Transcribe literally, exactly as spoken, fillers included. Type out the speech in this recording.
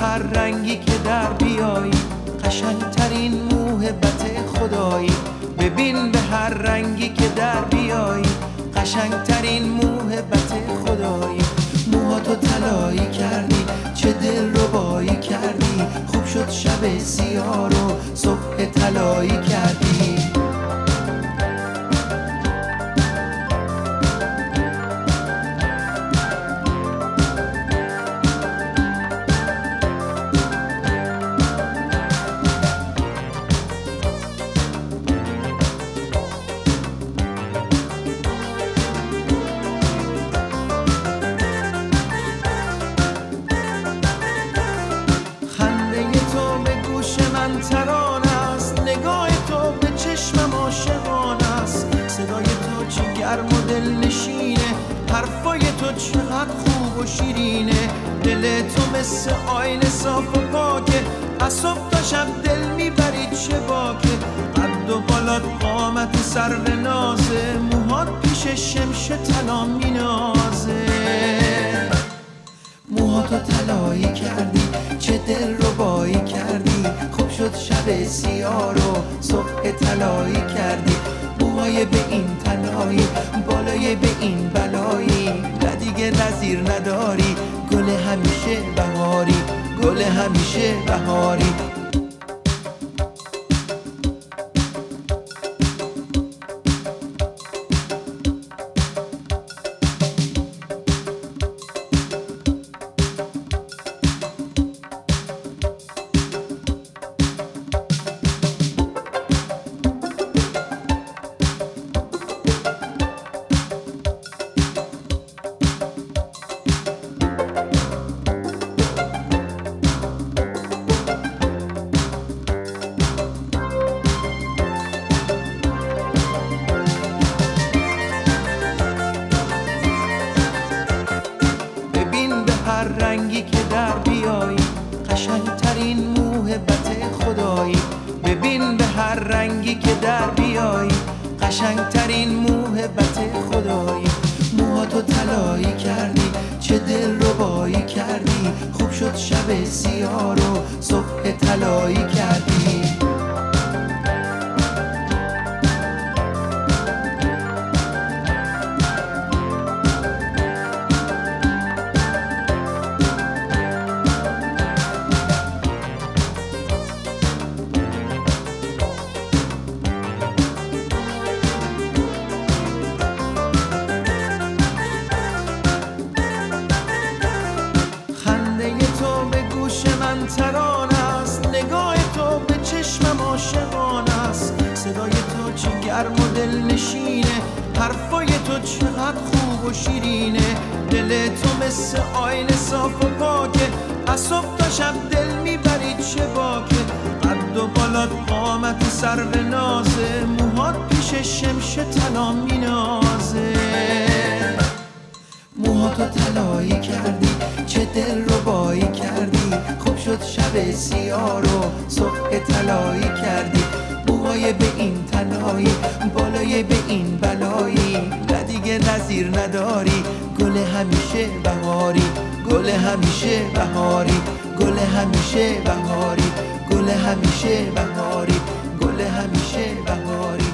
هر رنگی که در بیایی، قشنگترین موهبت خدایی. ببین به هر رنگی که در بیایی، قشنگترین موهبت خدایی. موهاتو طلایی کردی، چه دل ربایی کردی، خوب شد شب سیاه رو صبح طلایی کردی. ترانه است، نگاه تو به چشمم عاشقانه است. صدای تو چه گرم و دل نشینه، حرفای تو چقدر خوب و شیرینه. دل تو مثل آینه صاف و پاکه، از صبح تا شب دل میبری چه باکه. قد و بالات قامت سرو نازه، موهات پیش شمش طلا مینازه. موهاتو طلایی کردی، چه دل ربایی کردی، خوب شد شب سیاه رو صبح طلایی کردی. موهای به این طلایی، بالای به این بلایی، نه دیگه نظیر نداری، گل همیشه بهاری، گل همیشه بهاری. هر رنگی که در بیایی، قشنگترین موهبت خدایی. ببین به هر رنگی که در بیایی، قشنگترین موهبت خدایی. موهاتو طلایی کردی، چه دل ربایی کردی، خوب شد شب سیاه رو صبح طلایی کردی. ترانه است، نگاه تو به چشمم عاشقانه است. صدای تو چه گرم و دل نشینه، حرفای تو چقدر خوب و شیرینه. دل تو مثل آینه صاف و پاکه، از صبح تا شب دل میبری چه باکه. قد و بالات قامت سرو نازه، موهات پیش شمش طلا مینازه. موهاتو طلایی کردی، چه دل ربایی کردی، خوب شد شب سیاه رو صبح طلایی کردی. موهای به این طلایی، بالای به این بلایی، نه دیگه نظیر نداری، گل همیشه بهاری، گل همیشه بهاری، گل همیشه بهاری، گل همیشه بهاری، گل همیشه بهاری.